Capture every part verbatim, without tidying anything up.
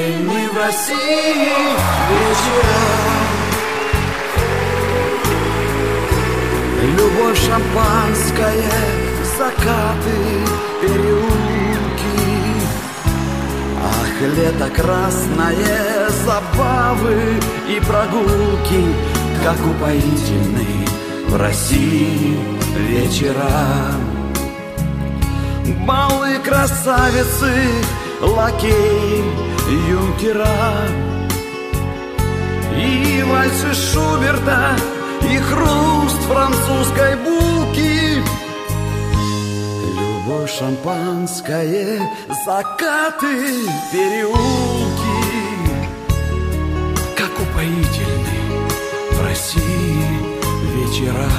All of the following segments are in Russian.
упоительны в России вечера. Любовь, шампанское, закаты, переулки. Ах, лето красное, забавы и прогулки, как упоительны в России вечера. Балы, красавицы, лакей, юнкера, и вальсы Шуберта, и хруст французской булки. Любовь, шампанское, закаты, переулки, как упоительны в России вечера.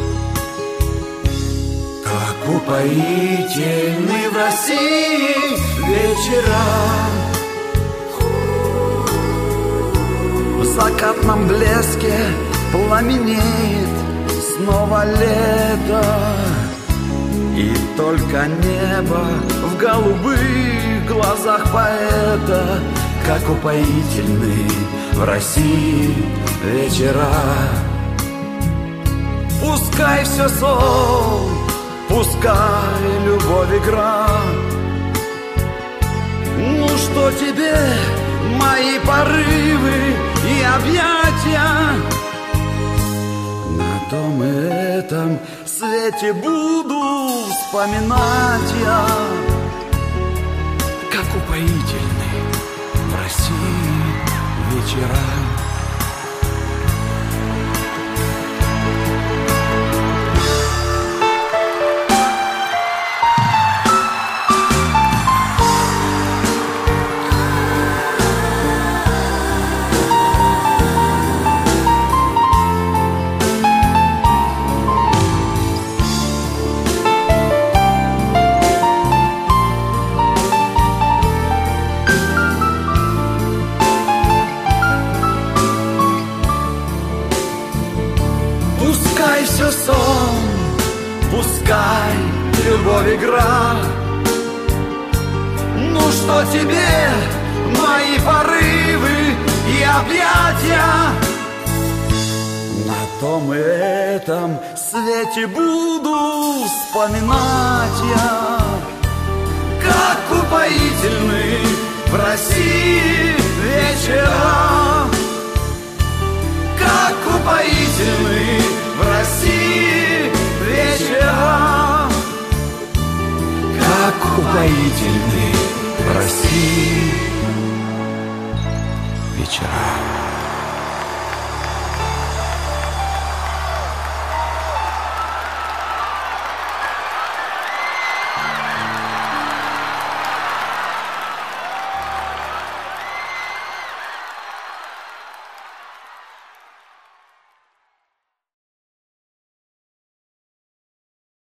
Как упоительны в России вечера. В закатном блеске пламенеет снова лето, и только небо в голубых глазах поэта. Как упоительны в России вечера. Пускай все сон, пускай любовь игра. Ну что тебе мои порывы и объятия? На том и этом свете буду вспоминать я. Как упоительны в России вечера. Пускай все сон, пускай любовь игра. Ну что тебе мои порывы и объятия? На том и этом свете буду вспоминать я. Как упоительны в России вечера. Как упоительны в России вечера. Как упоительны в России вечера.